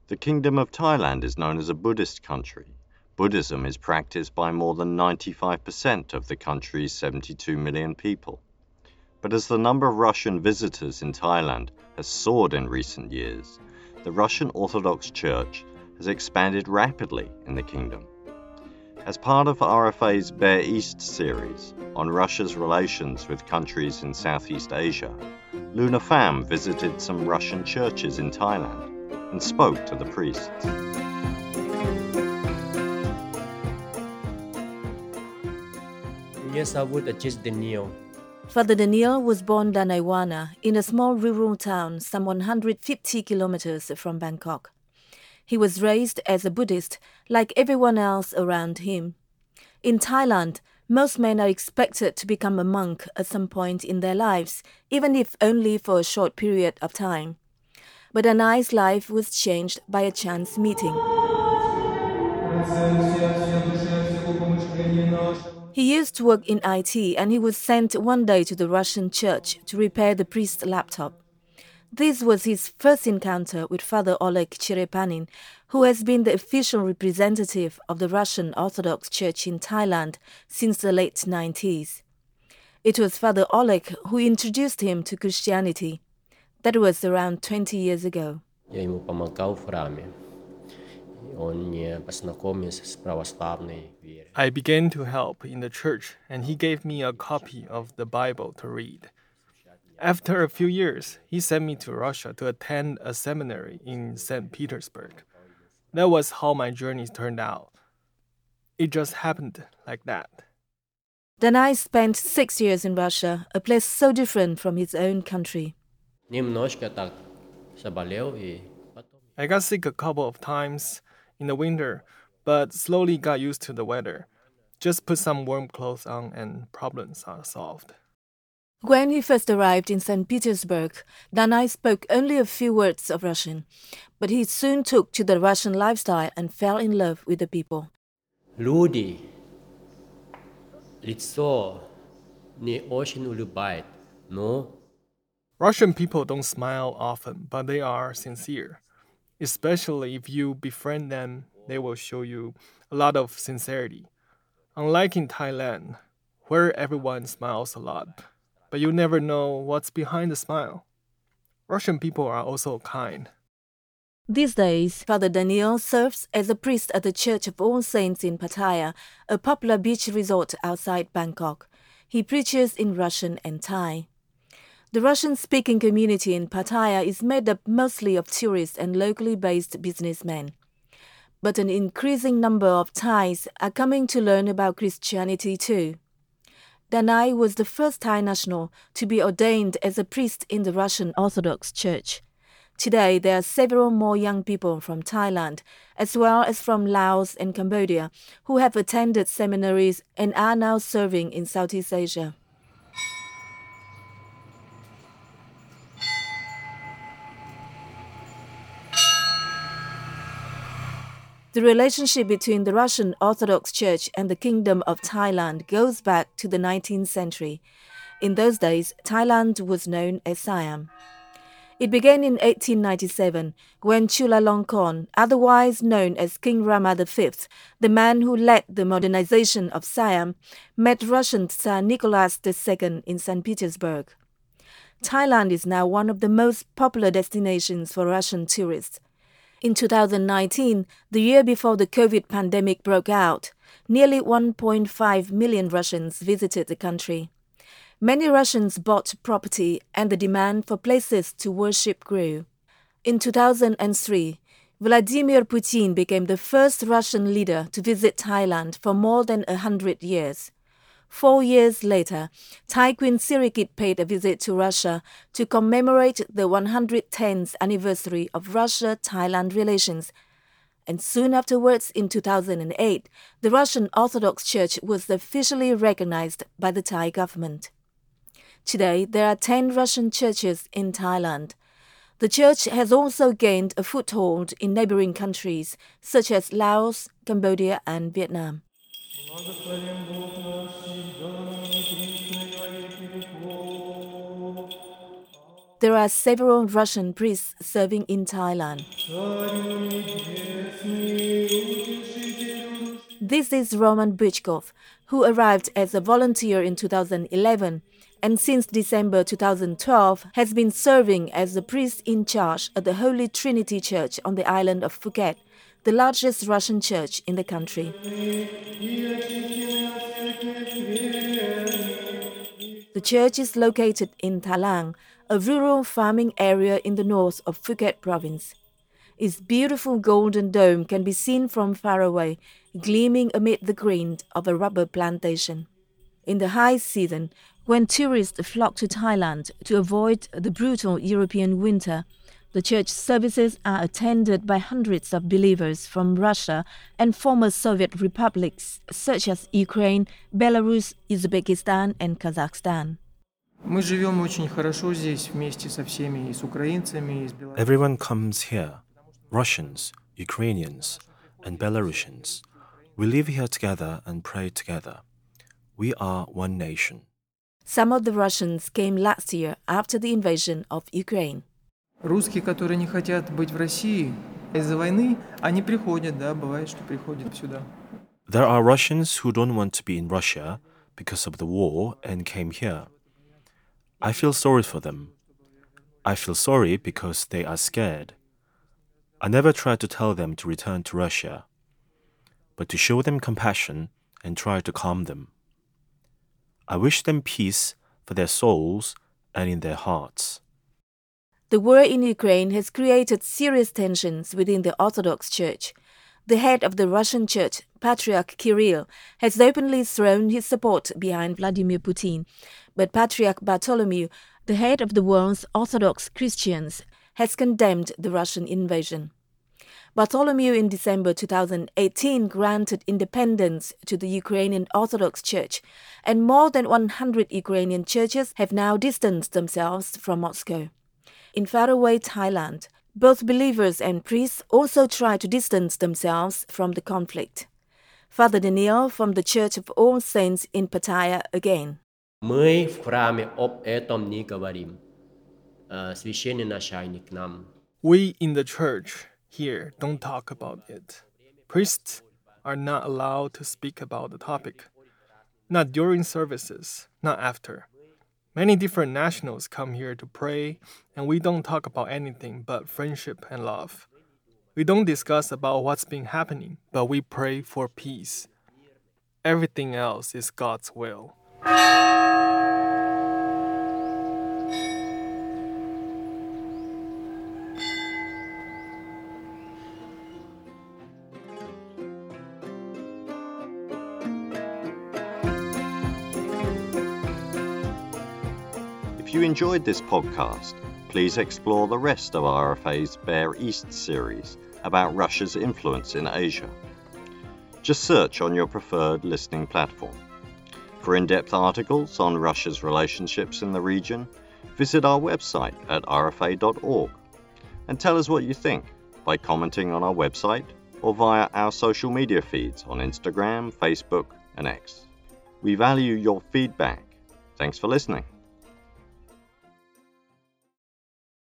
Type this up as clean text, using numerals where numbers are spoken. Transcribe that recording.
The Kingdom of Thailand is known as a Buddhist country. Buddhism is practiced by more than 95% of the country's 72 million people. But as the number of Russian visitors in Thailand has soared in recent years, the Russian Orthodox Church has expanded rapidly in the kingdom. As part of RFA's Bear East series on Russia's relations with countries in Southeast Asia, Luna Pham visited some Russian churches in Thailand and spoke to the priests. Yes, I would adjust Daniel. Father Daniel was born Danaiwana in a small rural town some 150 kilometers from Bangkok. He was raised as a Buddhist like everyone else around him. In Thailand, most men are expected to become a monk at some point in their lives, even if only for a short period of time. But Danai's life was changed by a chance meeting. He used to work in IT and he was sent one day to the Russian church to repair the priest's laptop. This was his first encounter with Father Oleg Cherepanin, who has been the official representative of the Russian Orthodox Church in Thailand since the late 90s. It was Father Oleg who introduced him to Christianity. That was around 20 years ago. Я ему помогал в храме. Он мне познакомился с православной верой. I began to help in the church, and he gave me a copy of the Bible to read. After a few years, he sent me to Russia to attend a seminary in St. Petersburg. That was how my journey turned out. It just happened like that. Danai spent 6 years in Russia, a place so different from his own country. Немножко так заболел и потом. I got sick a couple of times in the winter, but slowly got used to the weather. Just put some warm clothes on and problems are solved. When he first arrived in St. Petersburg, Danai spoke only a few words of Russian, but he soon took to the Russian lifestyle and fell in love with the people. Люди, лицо не очень улыбает, но Russian people don't smile often, but they are sincere. Especially if you befriend them, they will show you a lot of sincerity. Unlike in Thailand, where everyone smiles a lot, but you never know what's behind the smile. Russian people are also kind. These days, Father Daniel serves as a priest at the Church of All Saints in Pattaya, a popular beach resort outside Bangkok. He preaches in Russian and Thai. The Russian-speaking community in Pattaya is made up mostly of tourists and locally based businessmen. But an increasing number of Thais are coming to learn about Christianity too. Danai was the first Thai national to be ordained as a priest in the Russian Orthodox Church. Today, there are several more young people from Thailand, as well as from Laos and Cambodia, who have attended seminaries and are now serving in Southeast Asia. The relationship between the Russian Orthodox Church and the Kingdom of Thailand goes back to the 19th century. In those days, Thailand was known as Siam. It began in 1897 when Chulalongkorn, otherwise known as King Rama V, the man who led the modernization of Siam, met Russian Tsar Nicholas II in St. Petersburg. Thailand is now one of the most popular destinations for Russian tourists. In 2019, the year before the COVID pandemic broke out, nearly 1.5 million Russians visited the country. Many Russians bought property and the demand for places to worship grew. In 2003, Vladimir Putin became the first Russian leader to visit Thailand for more than 100 years. 4 years later, Thai Queen Sirikit paid a visit to Russia to commemorate the 110th anniversary of Russia-Thailand relations. And soon afterwards, in 2008, the Russian Orthodox Church was officially recognized by the Thai government. Today, there are 10 Russian churches in Thailand. The church has also gained a foothold in neighboring countries such as Laos, Cambodia, and Vietnam. There are several Russian priests serving in Thailand. This is Roman Bychkov, who arrived as a volunteer in 2011 and since December 2012 has been serving as the priest in charge at the Holy Trinity Church on the island of Phuket, the largest Russian church in the country. The church is located in Tha Lang, a rural farming area in the north of Phuket province. Its beautiful golden dome can be seen from far away, gleaming amid the green of a rubber plantation. In the high season, when tourists flock to Thailand to avoid the brutal European winter, the church services are attended by hundreds of believers from Russia and former Soviet republics such as Ukraine, Belarus, Uzbekistan, and Kazakhstan. Everyone comes here, Russians, Ukrainians, and Belarusians. We live here together and pray together. We are one nation. Some of the Russians came last year after the invasion of Ukraine. Русские, которые не хотят быть в России из-за войны, они приходят, да, бывает, что приходят сюда. There are Russians who don't want to be in Russia because of the war and came here. I feel sorry for them. I feel sorry because they are scared. I never tried to tell them to return to Russia, but to show them compassion and try to calm them. I wish them peace for their souls and in their hearts. The war in Ukraine has created serious tensions within the Orthodox Church. The head of the Russian Church, Patriarch Kirill, has openly thrown his support behind Vladimir Putin, but Patriarch Bartholomew, the head of the world's Orthodox Christians, has condemned the Russian invasion. Bartholomew in December 2018 granted independence to the Ukrainian Orthodox Church, and more than 100 Ukrainian churches have now distanced themselves from Moscow. In faraway Thailand, both believers and priests also try to distance themselves from the conflict. Father Daniel from the Church of All Saints in Pattaya again. Мы в храме об этом не говорим. Священноначальник нам. We in the church here don't talk about it. Priests are not allowed to speak about the topic. Not during services, not after. Many different nationals come here to pray, and we don't talk about anything but friendship and love. We don't discuss about what's been happening, but we pray for peace. Everything else is God's will. If you enjoyed this podcast, please explore the rest of RFA's Bear East series about Russia's influence in Asia. Just search on your preferred listening platform. For in-depth articles on Russia's relationships in the region, visit our website at rfa.org and tell us what you think by commenting on our website or via our social media feeds on Instagram, Facebook, and X. We value your feedback. Thanks for listening.